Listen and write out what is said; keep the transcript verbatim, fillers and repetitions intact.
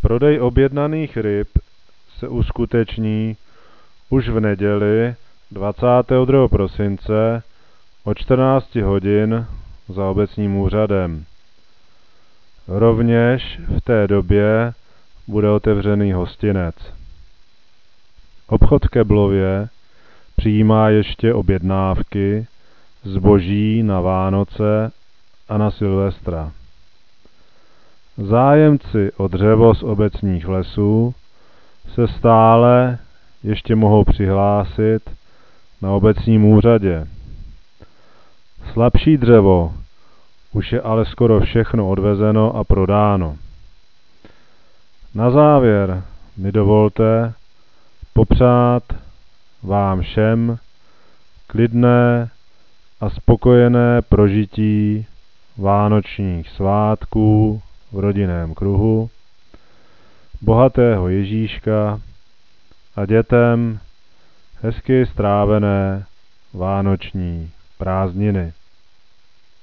Prodej objednaných ryb se uskuteční už v neděli dvacátého druhého prosince od čtrnácti hodin za obecním úřadem. Rovněž v té době bude otevřený hostinec. Obchod v Keblově přijímá ještě objednávky zboží na Vánoce a na Silvestra. Zájemci o dřevo z obecních lesů se stále ještě mohou přihlásit na obecním úřadě. Slabší dřevo už je ale skoro všechno odvezeno a prodáno. Na závěr mi dovolte popřát vám všem klidné a spokojené prožití vánočních svátků v rodinném kruhu, bohatého Ježíška a dětem hezky strávené vánoční prázdniny.